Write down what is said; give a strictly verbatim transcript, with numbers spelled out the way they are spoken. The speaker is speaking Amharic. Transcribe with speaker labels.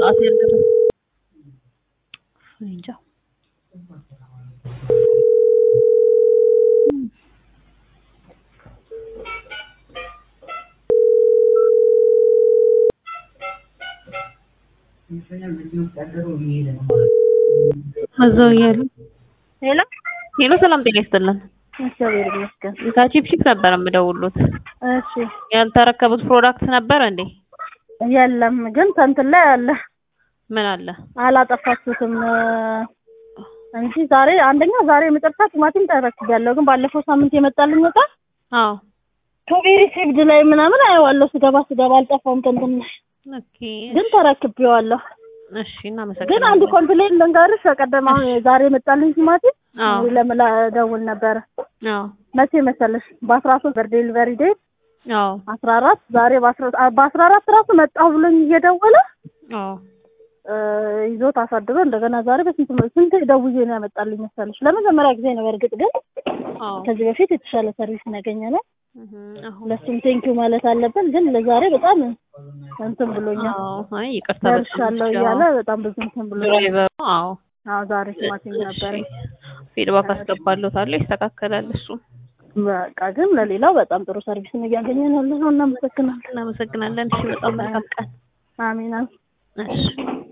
Speaker 1: ሰዓት ያልደረሰ እንጃ አዛው ያሉ
Speaker 2: ሄሎ
Speaker 1: ሄሎ ሰላም ጤና ይስጥልን
Speaker 2: እግዚአብሔር ይመስገን
Speaker 1: ከቺፕሺፕ ነበር የምደውሉት
Speaker 2: እሺ
Speaker 1: ያልተረከቡት ፕሮዳክት ነበር እንዴ
Speaker 2: የለም ግን እንትን ላይ አለ
Speaker 1: ምን አለ
Speaker 2: አላጠፋችሁትም እንጂ ዛሬ አንደኛ ዛሬ መጨረሻ ቲማቲም ተረክቤያለሁ ግን ባለፈው ሳምንት የመጣልኝ ወጣ
Speaker 1: አዎ
Speaker 2: ከቤሪ ሲግድ ላይ ምናምን አየዋለሁ ስገባ ስገባ አልጠፋም ከእንትን
Speaker 1: ኦኬ
Speaker 2: ግን ተረክቤዋለሁ
Speaker 1: እሺ እና መሰከረ
Speaker 2: ግን አንድ ኮምፕሌን ልንገርሽ ቀደማ ዛሬ መጣልኝ ቲማቲም
Speaker 1: አዎ
Speaker 2: ለምን ደውል ነበር
Speaker 1: አዎ
Speaker 2: መቼ መሰለሽ በአስራ ሶስት በር ዴሊቨሪ ዴት
Speaker 1: አዎ
Speaker 2: አስራ አራት ዛሬ በአስራ አራት ራሱ መጣሁ ብሎኝ እየደወለ
Speaker 1: አዎ
Speaker 2: ይዞት አሳድሮ እንደገና ዛሬ በስንት ስንት ደውዬ ነው ያመጣልኝ መሰለሽ ለመጀመሪያ ጊዜ ነው በርግጥ ግን
Speaker 1: አዎ
Speaker 2: ከዚህ በፊት የተሻለ ሰርቪስ ያገኘነው
Speaker 1: አሁን
Speaker 2: ለሱም ቴንኪው ማለት አለብን ግን ለዛሬ በጣም እንትን ብሎኛል
Speaker 1: አዎ አይ ይቅርታ
Speaker 2: ደርሻለሁ እያለ በጣም ብዙ እንትን ብሎኛል
Speaker 1: አዎ
Speaker 2: አዎ ዛሬ ቲማቲም ነበር
Speaker 1: ፊድባክ አስገባለታለሁ ይስተካከላል እሱ
Speaker 2: በቃ ግን ለሌላው በጣም ጥሩ ሰርቪስ ነው ያገኘነው ነው እናመሰግናለን
Speaker 1: እናመሰግናለን እሺ በጣም መልካም ቀን
Speaker 2: አሜን
Speaker 1: እሺ